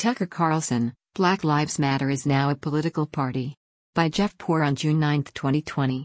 Tucker Carlson, Black Lives Matter is now a political party. By Jeff Poor on June 9, 2020.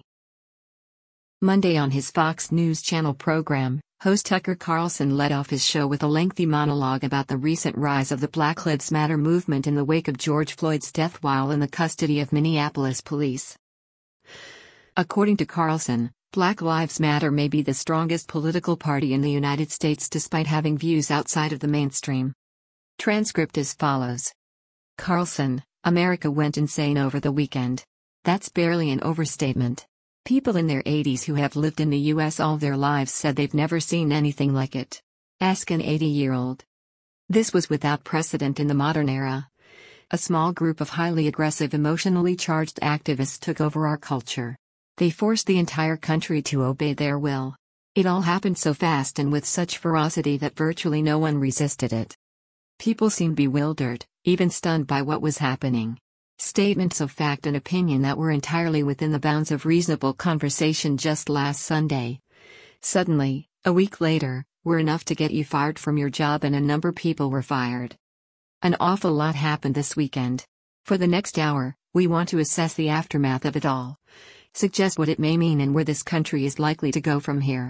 Monday on his Fox News Channel program, host Tucker Carlson led off his show with a lengthy monologue about the recent rise of the Black Lives Matter movement in the wake of George Floyd's death while in the custody of Minneapolis police. According to Carlson, Black Lives Matter may be the strongest political party in the United States despite having views outside of the mainstream. Transcript as follows. Carlson, America went insane over the weekend. That's barely an overstatement. People in their 80s who have lived in the U.S. all their lives said they've never seen anything like it. Ask an 80-year-old. This was without precedent in the modern era. A small group of highly aggressive, emotionally charged activists took over our culture. They forced the entire country to obey their will. It all happened so fast and with such ferocity that virtually no one resisted it. People seemed bewildered, even stunned by what was happening. Statements of fact and opinion that were entirely within the bounds of reasonable conversation just last Sunday. Suddenly, a week later, were enough to get you fired from your job, and a number of people were fired. An awful lot happened this weekend. For the next hour, we want to assess the aftermath of it all, suggest what it may mean and where this country is likely to go from here.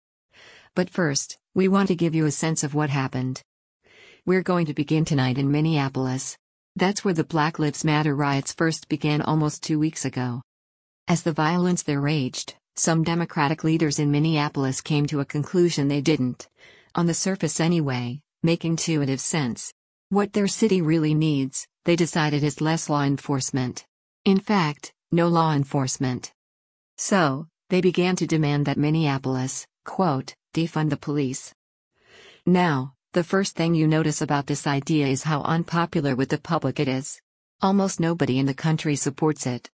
But first, we want to give you a sense of what happened. We're going to begin tonight in Minneapolis. That's where the Black Lives Matter riots first began almost 2 weeks ago. As the violence there raged, some Democratic leaders in Minneapolis came to a conclusion they didn't, on the surface anyway, make intuitive sense. What their city really needs, they decided, is less law enforcement. In fact, no law enforcement. So, they began to demand that Minneapolis, quote, defund the police. Now, the first thing you notice about this idea is how unpopular with the public it is. Almost nobody in the country supports it.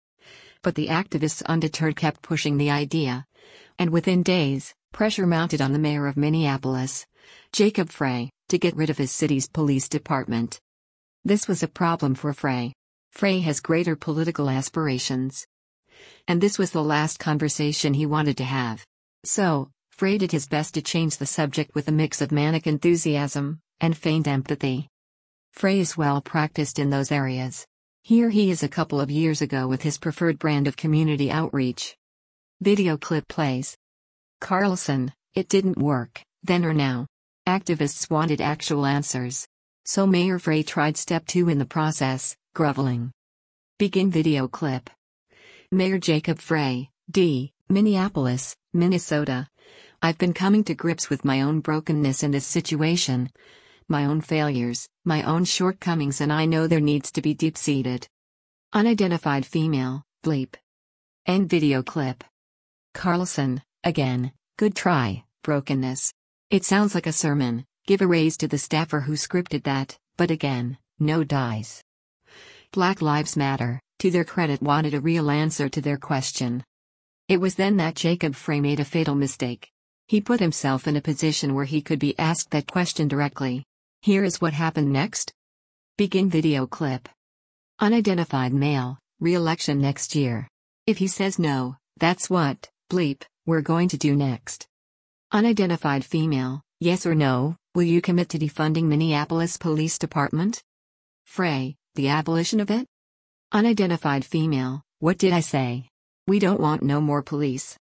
But the activists undeterred kept pushing the idea. And within days, pressure mounted on the mayor of Minneapolis, Jacob Frey, to get rid of his city's police department. This was a problem for Frey. Frey has greater political aspirations. And this was the last conversation he wanted to have. So, Frey did his best to change the subject with a mix of manic enthusiasm and feigned empathy. Frey is well practiced in those areas. Here he is a couple of years ago with his preferred brand of community outreach. Video clip plays. Carlson, it didn't work, then or now. Activists wanted actual answers. So Mayor Frey tried step 2 in the process, groveling. Begin video clip. Mayor Jacob Frey, D., Minneapolis, Minnesota. I've been coming to grips with my own brokenness in this situation, my own failures, my own shortcomings, and I know there needs to be deep-seated. Unidentified female, bleep. End video clip. Carlson, again, good try, brokenness. It sounds like a sermon, give a raise to the staffer who scripted that, but again, no dice. Black Lives Matter, to their credit, wanted a real answer to their question. It was then that Jacob Frey made a fatal mistake. He put himself in a position where he could be asked that question directly. Here is what happened next. Begin video clip. Unidentified male, re-election next year. If he says no, that's what, bleep, we're going to do next. Unidentified female, yes or no, will you commit to defunding Minneapolis Police Department? Frey, the abolition of it? Unidentified female, what did I say? We don't want no more police.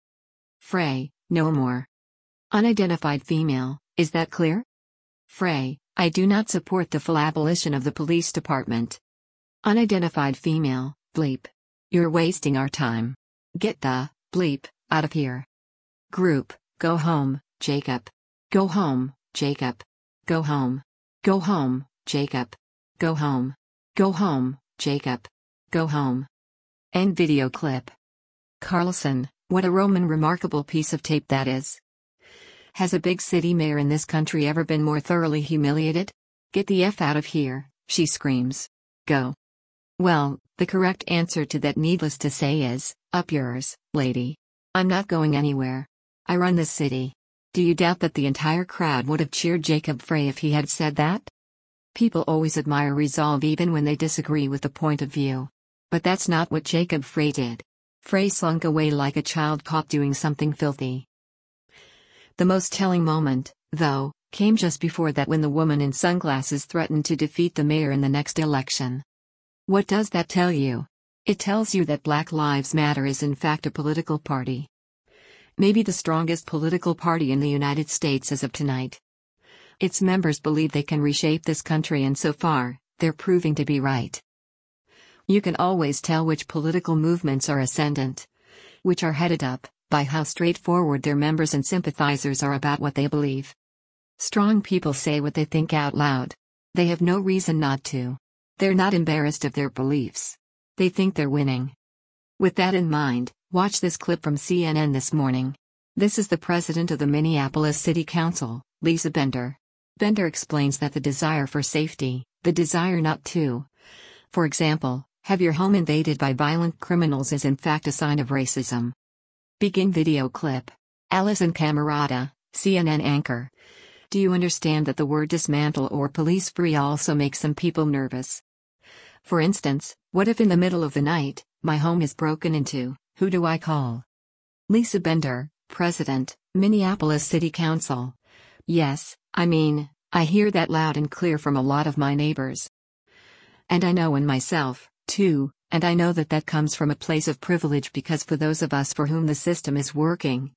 Frey, no more. Unidentified female, is that clear? Frey, I do not support the full abolition of the police department. Unidentified female, bleep. You're wasting our time. Get the, bleep, out of here. Group, go home, Jacob. Go home, Jacob. Go home. Go home, Jacob. Go home. Go home, Jacob. Go home. End video clip. Carlson, what a Roman remarkable piece of tape that is. Has a big city mayor in this country ever been more thoroughly humiliated? Get the F out of here, she screams. Go. Well, the correct answer to that, needless to say, is, up yours, lady. I'm not going anywhere. I run this city. Do you doubt that the entire crowd would have cheered Jacob Frey if he had said that? People always admire resolve even when they disagree with the point of view. But that's not what Jacob Frey did. Frey slunk away like a child caught doing something filthy. The most telling moment, though, came just before that when the woman in sunglasses threatened to defeat the mayor in the next election. What does that tell you? It tells you that Black Lives Matter is in fact a political party. Maybe the strongest political party in the United States as of tonight. Its members believe they can reshape this country, and so far, they're proving to be right. You can always tell which political movements are ascendant, which are headed up, by how straightforward their members and sympathizers are about what they believe. Strong people say what they think out loud. They have no reason not to. They're not embarrassed of their beliefs. They think they're winning. With that in mind, watch this clip from CNN this morning. This is the president of the Minneapolis City Council, Lisa Bender. Bender explains that the desire for safety, the desire not to, for example, have your home invaded by violent criminals, is in fact a sign of racism. Begin video clip. Alisyn Camerota, CNN anchor. Do you understand that the word dismantle or police free also makes some people nervous? For instance, what if in the middle of the night, my home is broken into? Who do I call? Lisa Bender, President, Minneapolis City Council. Yes, I hear that loud and clear from a lot of my neighbors. And I know in myself, too, and I know that comes from a place of privilege, because for those of us for whom the system is working,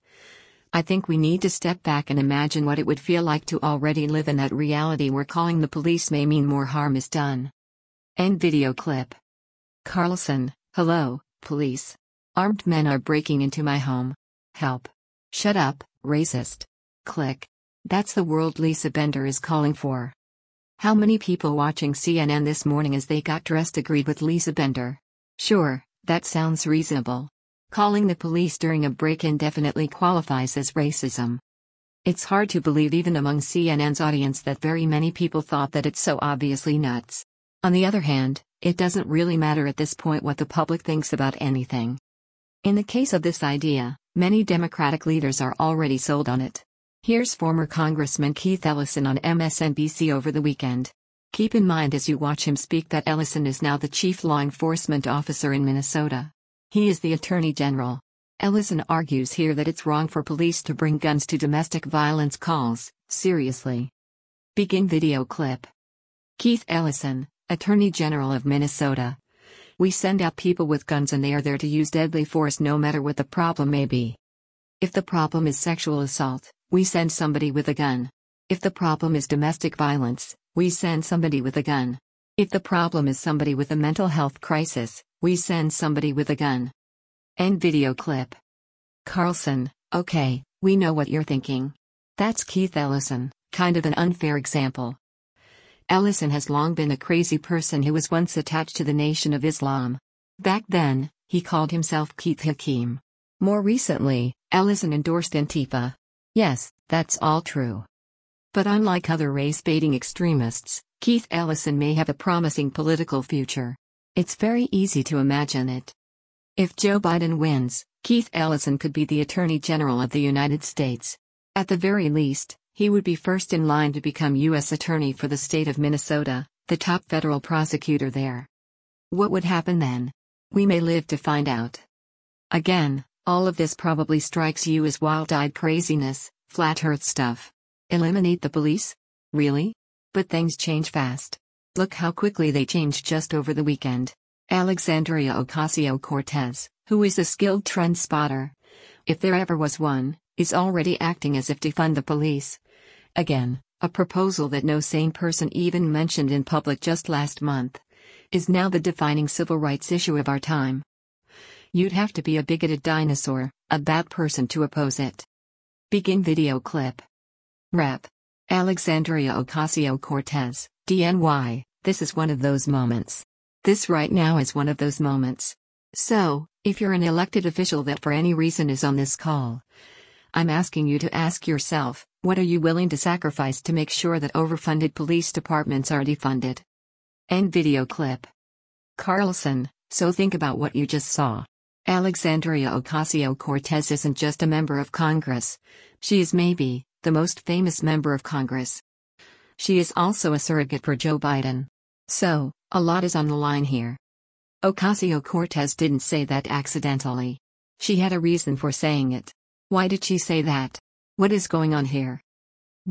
I think we need to step back and imagine what it would feel like to already live in that reality where calling the police may mean more harm is done. End video clip. Carlson, hello, police. Armed men are breaking into my home. Help. Shut up, racist. Click. That's the world Lisa Bender is calling for. How many people watching CNN this morning as they got dressed agreed with Lisa Bender? Sure, that sounds reasonable. Calling the police during a break-in definitely qualifies as racism. It's hard to believe even among CNN's audience that very many people thought that it's so obviously nuts. On the other hand, it doesn't really matter at this point what the public thinks about anything. In the case of this idea, many Democratic leaders are already sold on it. Here's former Congressman Keith Ellison on MSNBC over the weekend. Keep in mind as you watch him speak that Ellison is now the chief law enforcement officer in Minnesota. He is the Attorney General. Ellison argues here that it's wrong for police to bring guns to domestic violence calls. Seriously. Begin video clip. Keith Ellison, Attorney General of Minnesota. We send out people with guns and they are there to use deadly force no matter what the problem may be. If the problem is sexual assault, we send somebody with a gun. If the problem is domestic violence, we send somebody with a gun. If the problem is somebody with a mental health crisis, we send somebody with a gun. End video clip. Carlson, okay, we know what you're thinking. That's Keith Ellison, kind of an unfair example. Ellison has long been a crazy person who was once attached to the Nation of Islam. Back then, he called himself Keith Hakeem. More recently, Ellison endorsed Antifa. Yes, that's all true. But unlike other race-baiting extremists, Keith Ellison may have a promising political future. It's very easy to imagine it. If Joe Biden wins, Keith Ellison could be the Attorney General of the United States. At the very least, he would be first in line to become U.S. Attorney for the state of Minnesota, the top federal prosecutor there. What would happen then? We may live to find out. Again, all of this probably strikes you as wild-eyed craziness, flat earth stuff. Eliminate the police? Really? But things change fast. Look how quickly they changed just over the weekend. Alexandria Ocasio-Cortez, who is a skilled trend spotter, if there ever was one, is already acting as if to fund the police. Again, a proposal that no sane person even mentioned in public just last month, is now the defining civil rights issue of our time. You'd have to be a bigoted dinosaur, a bad person to oppose it. Begin video clip. Rep. Alexandria Ocasio-Cortez, DNY, this is one of those moments. This right now is one of those moments. So, if you're an elected official that for any reason is on this call, I'm asking you to ask yourself, what are you willing to sacrifice to make sure that overfunded police departments are defunded? End video clip. Carlson, so think about what you just saw. Alexandria Ocasio-Cortez isn't just a member of Congress. She is maybe the most famous member of Congress. She is also a surrogate for Joe Biden. So, a lot is on the line here. Ocasio-Cortez didn't say that accidentally. She had a reason for saying it. Why did she say that? What is going on here? Well,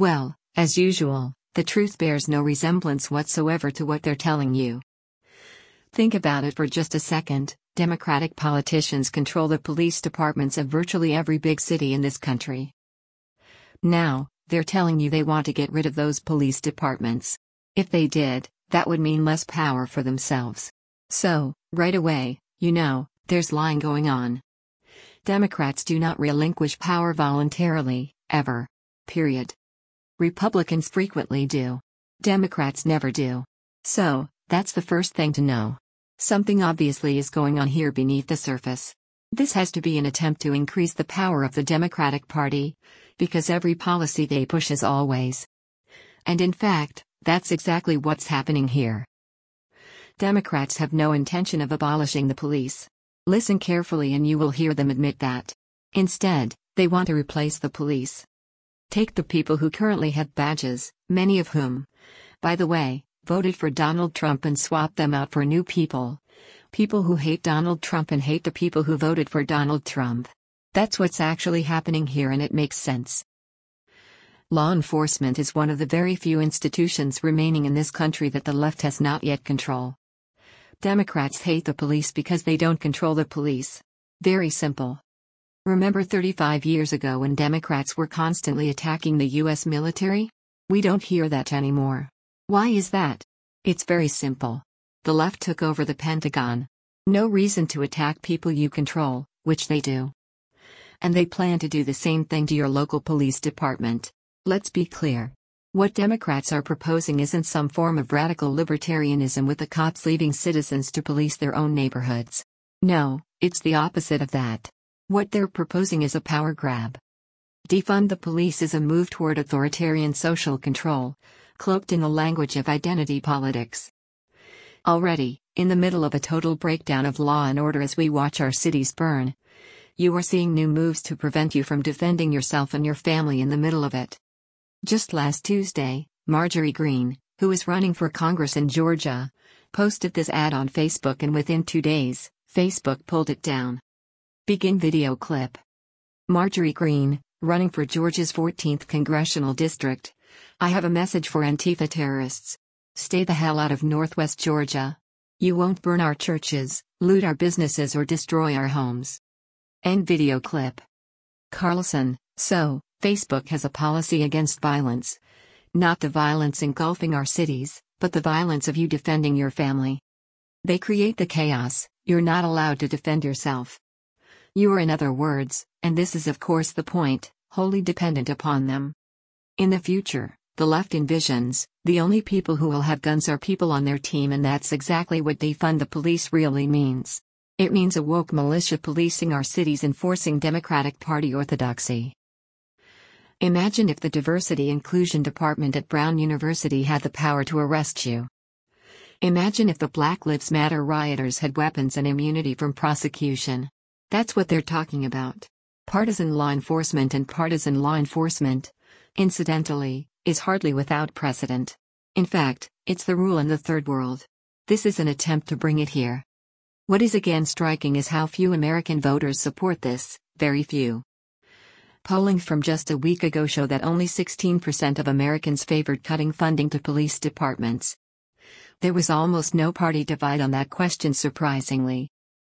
As usual, the truth bears no resemblance whatsoever to what they're telling you. Think about it for just a second. Democratic politicians control the police departments of virtually every big city in this country. Now, they're telling you they want to get rid of those police departments. If they did, that would mean less power for themselves. So, right away, there's lying going on. Democrats do not relinquish power voluntarily, ever. Period. Republicans frequently do. Democrats never do. So, that's the first thing to know. Something obviously is going on here beneath the surface. This has to be an attempt to increase the power of the Democratic Party, because every policy they push is always. And in fact, that's exactly what's happening here. Democrats have no intention of abolishing the police. Listen carefully and you will hear them admit that. Instead, they want to replace the police. Take the people who currently have badges, many of whom, by the way, voted for Donald Trump, and swap them out for new people. People who hate Donald Trump and hate the people who voted for Donald Trump. That's what's actually happening here, and it makes sense. Law enforcement is one of the very few institutions remaining in this country that the left has not yet control. Democrats hate the police because they don't control the police. Very simple. Remember 35 years ago when Democrats were constantly attacking the U.S. military? We don't hear that anymore. Why is that? It's very simple. The left took over the Pentagon. No reason to attack people you control, which they do. And they plan to do the same thing to your local police department. Let's be clear. What Democrats are proposing isn't some form of radical libertarianism with the cops leaving citizens to police their own neighborhoods. No, it's the opposite of that. What they're proposing is a power grab. Defund the police is a move toward authoritarian social control, cloaked in the language of identity politics. Already, in the middle of a total breakdown of law and order as we watch our cities burn, you are seeing new moves to prevent you from defending yourself and your family in the middle of it. Just last Tuesday, Marjorie Greene, who is running for Congress in Georgia, posted this ad on Facebook, and within 2 days, Facebook pulled it down. Begin video clip. Marjorie Greene, running for Georgia's 14th congressional district. I have a message for Antifa terrorists. Stay the hell out of Northwest Georgia. You won't burn our churches, loot our businesses, or destroy our homes. End video clip. Carlson, so, Facebook has a policy against violence. Not the violence engulfing our cities, but the violence of you defending your family. They create the chaos, you're not allowed to defend yourself. You are, in other words, and this is of course the point, wholly dependent upon them. In the future, the left envisions, the only people who will have guns are people on their team, and that's exactly what defund the police really means. It means a woke militia policing our cities, enforcing Democratic Party orthodoxy. Imagine if the Diversity Inclusion Department at Brown University had the power to arrest you. Imagine if the Black Lives Matter rioters had weapons and immunity from prosecution. That's what they're talking about. Partisan law enforcement, and partisan law enforcement, incidentally, is hardly without precedent. In fact, it's the rule in the Third World. This is an attempt to bring it here. What is again striking is how few American voters support this, very few. Polling from just a week ago show that only 16% of Americans favored cutting funding to police departments. There was almost no party divide on that question, surprisingly.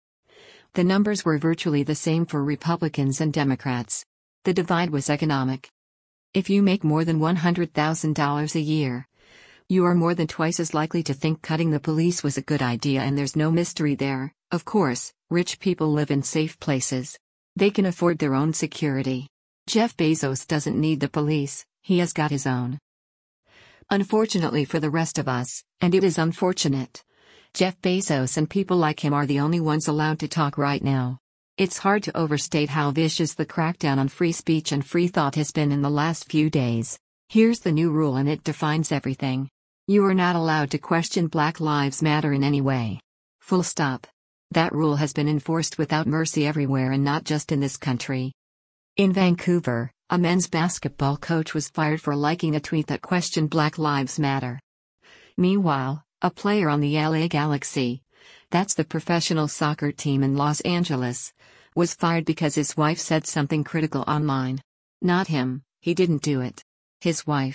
The numbers were virtually the same for Republicans and Democrats. The divide was economic. If you make more than $100,000 a year, you are more than twice as likely to think cutting the police was a good idea, and there's no mystery there. Of course, rich people live in safe places. They can afford their own security. Jeff Bezos doesn't need the police, he has got his own. Unfortunately for the rest of us, and it is unfortunate, Jeff Bezos and people like him are the only ones allowed to talk right now. It's hard to overstate how vicious the crackdown on free speech and free thought has been in the last few days. Here's the new rule, and it defines everything. You are not allowed to question Black Lives Matter in any way. Full stop. That rule has been enforced without mercy everywhere, and not just in this country. In Vancouver, a men's basketball coach was fired for liking a tweet that questioned Black Lives Matter. Meanwhile, a player on the LA Galaxy, that's the professional soccer team in Los Angeles, was fired because his wife said something critical online. Not him, he didn't do it. His wife.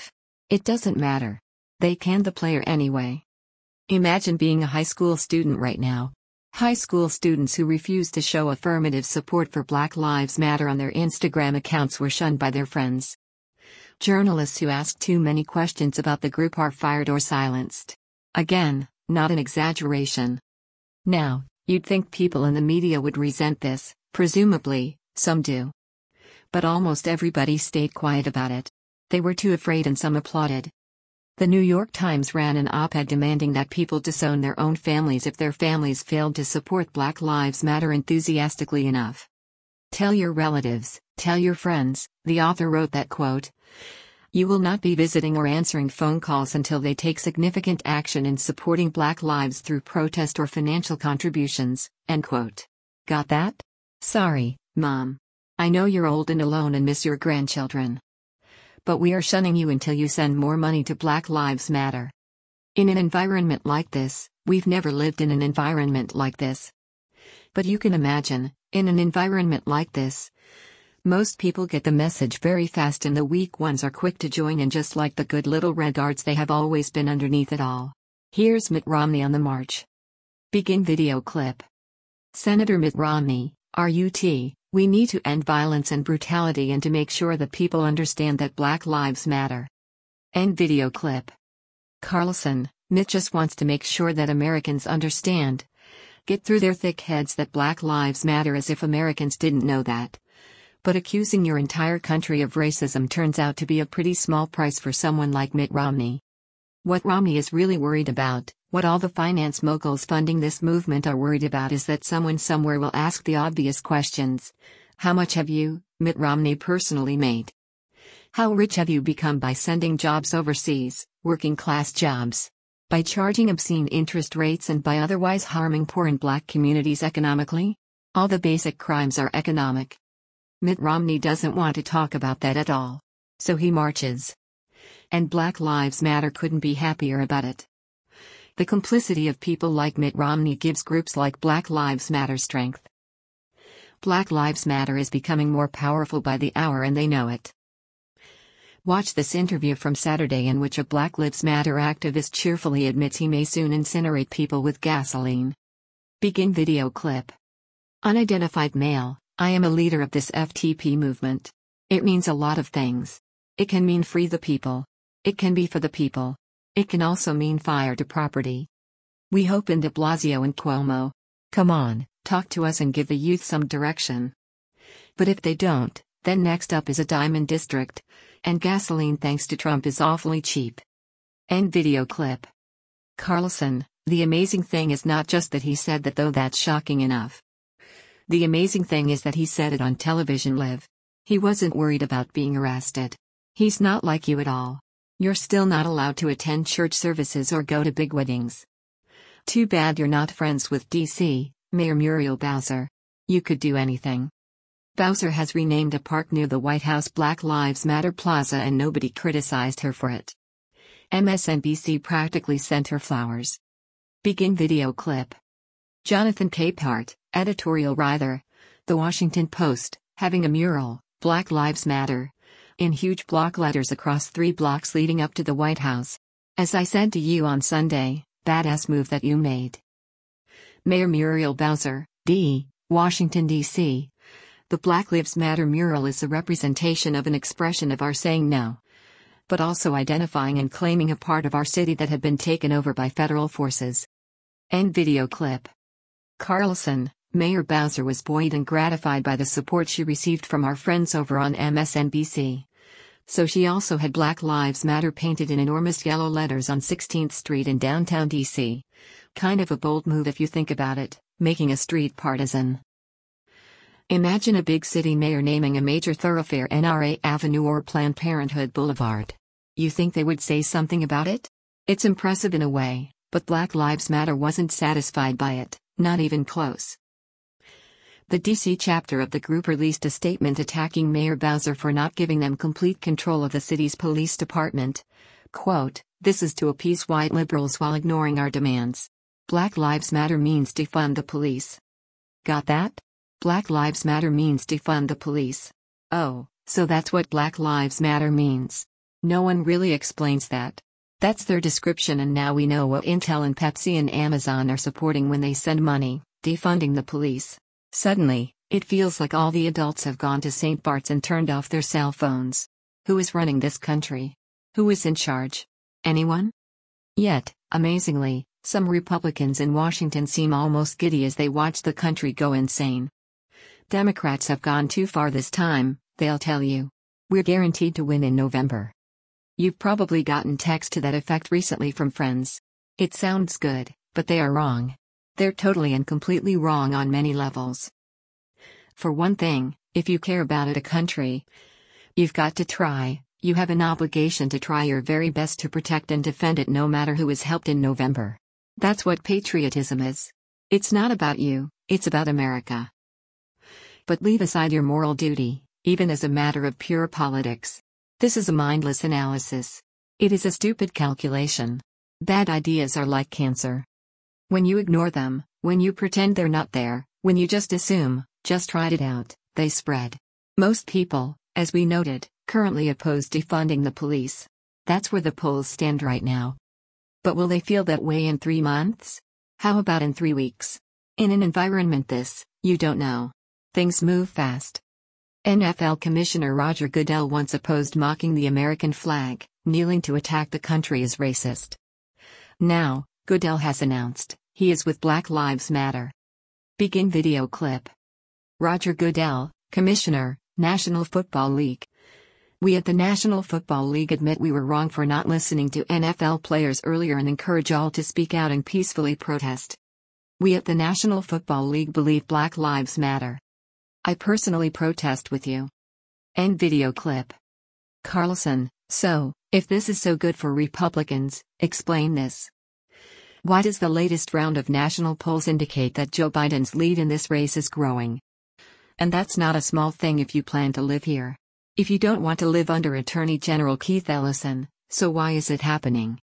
It doesn't matter. They can the player anyway. Imagine being a high school student right now. High school students who refused to show affirmative support for Black Lives Matter on their Instagram accounts were shunned by their friends. Journalists who ask too many questions about the group are fired or silenced. Again, not an exaggeration. Now, you'd think people in the media would resent this, presumably, some do. But almost everybody stayed quiet about it. They were too afraid and some applauded. The New York Times ran an op-ed demanding that people disown their own families if their families failed to support Black Lives Matter enthusiastically enough. Tell your relatives, tell your friends, the author wrote that quote. You will not be visiting or answering phone calls until they take significant action in supporting Black lives through protest or financial contributions, end quote. Got that? Sorry, Mom. I know you're old and alone and miss your grandchildren. But we are shunning you until you send more money to Black Lives Matter. In an environment like this, we've never lived in an environment like this. But you can imagine, in an environment like this, most people get the message very fast and the weak ones are quick to join in, just like the good little red guards they have always been underneath it all. Here's Mitt Romney on the march. Begin video clip. Senator Mitt Romney, RUT, we need to end violence and brutality and to make sure that people understand that Black Lives Matter. End video clip. Carlson, Mitt just wants to make sure that Americans understand. Get through their thick heads that Black Lives Matter, as if Americans didn't know that. But accusing your entire country of racism turns out to be a pretty small price for someone like Mitt Romney. What Romney is really worried about, what all the finance moguls funding this movement are worried about, is that someone somewhere will ask the obvious questions. How much have you, Mitt Romney, personally made? How rich have you become by sending jobs overseas, working class jobs? By charging obscene interest rates and by otherwise harming poor and Black communities economically? All the basic crimes are economic. Mitt Romney doesn't want to talk about that at all. So he marches. And Black Lives Matter couldn't be happier about it. The complicity of people like Mitt Romney gives groups like Black Lives Matter strength. Black Lives Matter is becoming more powerful by the hour and they know it. Watch this interview from Saturday in which a Black Lives Matter activist cheerfully admits he may soon incinerate people with gasoline. Begin video clip. Unidentified male, I am a leader of this FTP movement. It means a lot of things. It can mean free the people. It can be for the people. It can also mean fire to property. We hope in de Blasio and Cuomo. Come on, talk to us and give the youth some direction. But if they don't, then next up is a diamond district, and gasoline thanks to Trump is awfully cheap. End video clip. Carlson, the amazing thing is not just that he said that, though that's shocking enough. The amazing thing is that he said it on television live. He wasn't worried about being arrested. He's not like you at all. You're still not allowed to attend church services or go to big weddings. Too bad you're not friends with D.C. Mayor Muriel Bowser. You could do anything. Bowser has renamed a park near the White House Black Lives Matter Plaza and nobody criticized her for it. MSNBC practically sent her flowers. Begin video clip. Jonathan Capehart, editorial writer, The Washington Post, having a mural, Black Lives Matter, in huge block letters across 3 blocks leading up to the White House. As I said to you on Sunday, badass move that you made. Mayor Muriel Bowser, D., Washington, D.C. The Black Lives Matter mural is a representation of an expression of our saying no, but also identifying and claiming a part of our city that had been taken over by federal forces. End video clip. Carlson, Mayor Bowser was buoyed and gratified by the support she received from our friends over on MSNBC. So she also had Black Lives Matter painted in enormous yellow letters on 16th Street in downtown D.C. Kind of a bold move if you think about it, making a street partisan. Imagine a big city mayor naming a major thoroughfare NRA Avenue or Planned Parenthood Boulevard. You think they would say something about it? It's impressive in a way, but Black Lives Matter wasn't satisfied by it. Not even close. The D.C. chapter of the group released a statement attacking Mayor Bowser for not giving them complete control of the city's police department. Quote, "This is to appease white liberals while ignoring our demands. Black Lives Matter means defund the police." Got that? Black Lives Matter means defund the police. Oh, so that's what Black Lives Matter means. No one really explains that. That's their description, and now we know what Intel and Pepsi and Amazon are supporting when they send money, defunding the police. Suddenly, it feels like all the adults have gone to St. Bart's and turned off their cell phones. Who is running this country? Who is in charge? Anyone? Yet, amazingly, some Republicans in Washington seem almost giddy as they watch the country go insane. Democrats have gone too far this time, they'll tell you. We're guaranteed to win in November. You've probably gotten texts to that effect recently from friends. It sounds good, but they are wrong. They're totally and completely wrong on many levels. For one thing, if you care about a country, you've got to try, you have an obligation to try your very best to protect and defend it no matter who is helped in November. That's what patriotism is. It's not about you, it's about America. But leave aside your moral duty, even as a matter of pure politics. This is a mindless analysis. It is a stupid calculation. Bad ideas are like cancer. When you ignore them, when you pretend they're not there, when you just assume, just tried it out, they spread. Most people, as we noted, currently oppose defunding the police. That's where the polls stand right now. But will they feel that way in 3 months? How about in 3 weeks? In an environment you don't know. Things move fast. NFL Commissioner Roger Goodell once opposed mocking the American flag, kneeling to attack the country as racist. Now, Goodell has announced he is with Black Lives Matter. Begin video clip. Roger Goodell, Commissioner, National Football League. We at the National Football League admit we were wrong for not listening to NFL players earlier and encourage all to speak out and peacefully protest. We at the National Football League believe Black Lives Matter. I personally protest with you. End video clip. Carlson, so, if this is so good for Republicans, explain this. Why does the latest round of national polls indicate that Joe Biden's lead in this race is growing? And that's not a small thing if you plan to live here. If you don't want to live under Attorney General Keith Ellison, so why is it happening?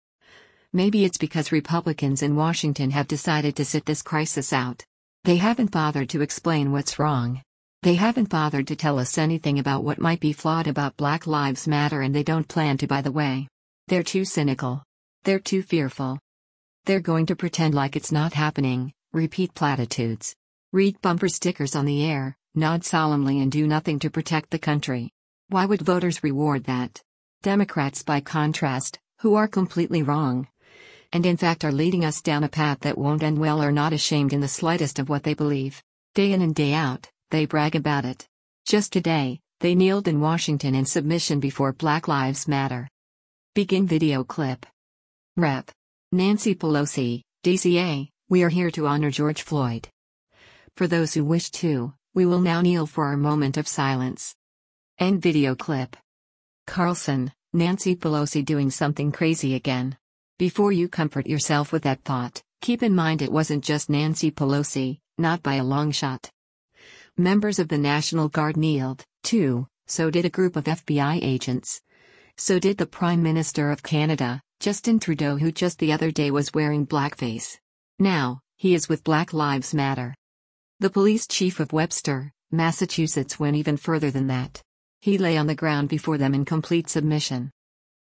Maybe it's because Republicans in Washington have decided to sit this crisis out. They haven't bothered to explain what's wrong. They haven't bothered to tell us anything about what might be flawed about Black Lives Matter, and they don't plan to, by the way. They're too cynical. They're too fearful. They're going to pretend like it's not happening, repeat platitudes, read bumper stickers on the air, nod solemnly, and do nothing to protect the country. Why would voters reward that? Democrats, by contrast, who are completely wrong, and in fact are leading us down a path that won't end well, are not ashamed in the slightest of what they believe. Day in and day out, they brag about it. Just today, they kneeled in Washington in submission before Black Lives Matter. Begin video clip. Rep. Nancy Pelosi, DCA, we are here to honor George Floyd. For those who wish to, we will now kneel for our moment of silence. End video clip. Carlson, Nancy Pelosi doing something crazy again. Before you comfort yourself with that thought, keep in mind it wasn't just Nancy Pelosi, not by a long shot. Members of the National Guard kneeled, too, so did a group of FBI agents. So did the Prime Minister of Canada, Justin Trudeau, who just the other day was wearing blackface. Now, he is with Black Lives Matter. The police chief of Webster, Massachusetts, went even further than that. He lay on the ground before them in complete submission.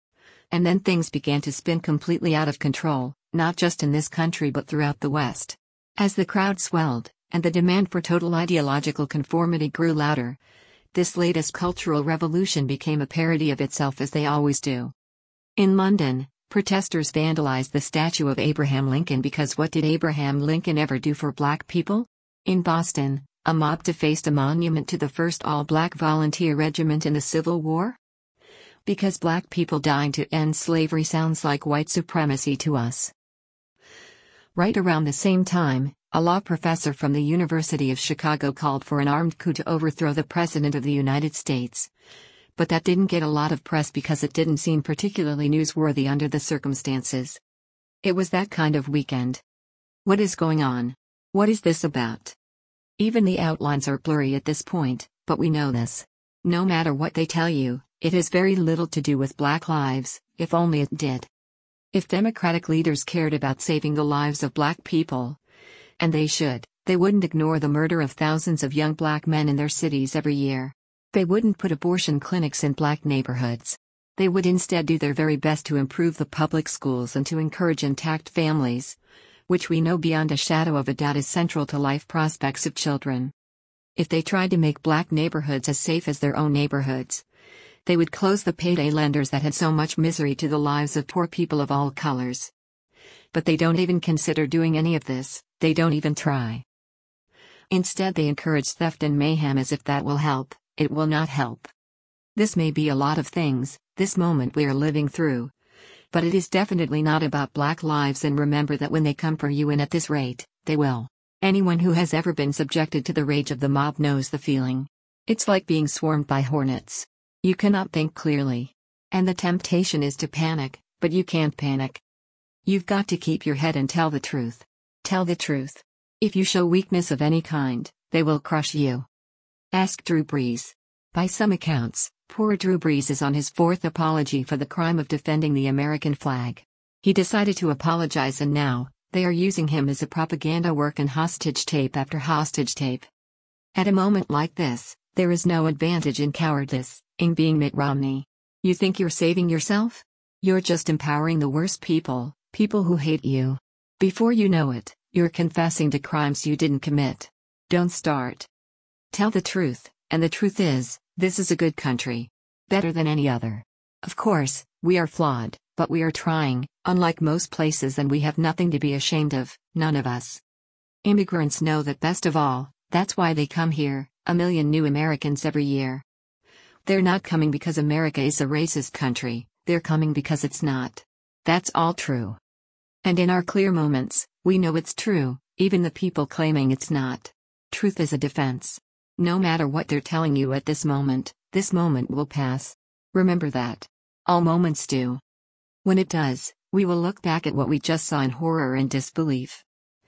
And then things began to spin completely out of control, not just in this country but throughout the West. As the crowd swelled, and the demand for total ideological conformity grew louder, this latest cultural revolution became a parody of itself, as they always do. In London, protesters vandalized the statue of Abraham Lincoln because what did Abraham Lincoln ever do for black people? In Boston, a mob defaced a monument to the first all-black volunteer regiment in the Civil War? Because black people dying to end slavery sounds like white supremacy to us. Right around the same time, a law professor from the University of Chicago called for an armed coup to overthrow the President of the United States. But that didn't get a lot of press because it didn't seem particularly newsworthy under the circumstances. It was that kind of weekend. What is going on? What is this about? Even the outlines are blurry at this point, but we know this. No matter what they tell you, it has very little to do with Black lives, if only it did. If Democratic leaders cared about saving the lives of black people, and they should, they wouldn't ignore the murder of thousands of young black men in their cities every year. They wouldn't put abortion clinics in black neighborhoods. They would instead do their very best to improve the public schools and to encourage intact families, which we know beyond a shadow of a doubt is central to life prospects of children. If they tried to make black neighborhoods as safe as their own neighborhoods, they would close the payday lenders that had so much misery to the lives of poor people of all colors. But they don't even consider doing any of this, they don't even try. Instead, they encourage theft and mayhem as if that will help. It will not help. This may be a lot of things, this moment we are living through. But it is definitely not about black lives, and remember that when they come for you, and at this rate, they will. Anyone who has ever been subjected to the rage of the mob knows the feeling. It's like being swarmed by hornets. You cannot think clearly. And the temptation is to panic, but you can't panic. You've got to keep your head and tell the truth. Tell the truth. If you show weakness of any kind, they will crush you. Ask Drew Brees. By some accounts, poor Drew Brees is on his fourth apology for the crime of defending the American flag. He decided to apologize, and now, they are using him as a propaganda work and hostage tape after hostage tape. At a moment like this, there is no advantage in cowardice, in being Mitt Romney. You think you're saving yourself? You're just empowering the worst people, people who hate you. Before you know it, you're confessing to crimes you didn't commit. Don't start. Tell the truth, and the truth is, this is a good country. Better than any other. Of course, we are flawed, but we are trying, unlike most places, and we have nothing to be ashamed of, none of us. Immigrants know that best of all, that's why they come here, 1 million new Americans every year. They're not coming because America is a racist country, they're coming because it's not. That's all true. And in our clear moments, we know it's true, even the people claiming it's not. Truth is a defense. No matter what they're telling you at this moment will pass. Remember that. All moments do. When it does, we will look back at what we just saw in horror and disbelief.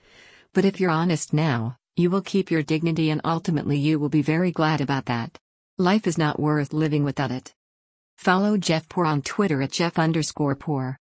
But if you're honest now, you will keep your dignity, and ultimately you will be very glad about that. Life is not worth living without it. Follow Jeff Poor on Twitter at Jeff_Poor.